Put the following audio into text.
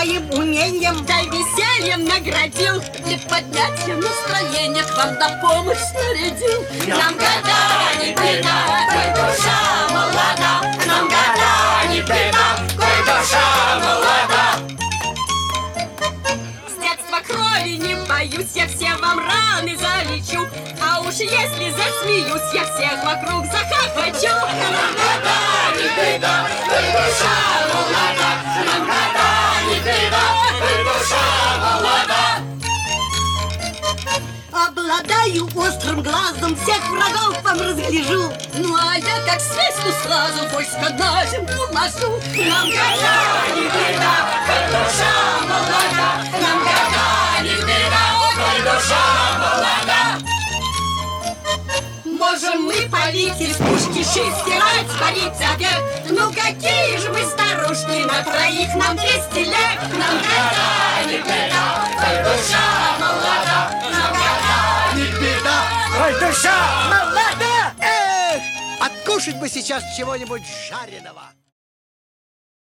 своим умением, да весельем наградил, и поднятием настроения к вам на помощь снарядил. Нам года не беда, коль душа молода, нам года не беда, коль душа молода. С детства крови не боюсь, я все вам раны залечу, а уж если засмеюсь, я всех вокруг захохочу. Нам года не беда, коль душа молода, нам года не беда, коль душа молода. обладаю острым глазом, всех врагов вам разгляжу. Ну а я как свистну сразу войско на землю ложу. Нам года не беда, коль душа молода, нам года не беда, коль душа молода. Можем мы палить из пушки, шить, стирать, варить обед. Ну какие же мы старушки, на троих нам 200 лет. Нам года не беда, коль душа молода, нам года не беда, Ой, душа молода! Эх, откушать бы сейчас чего-нибудь жареного.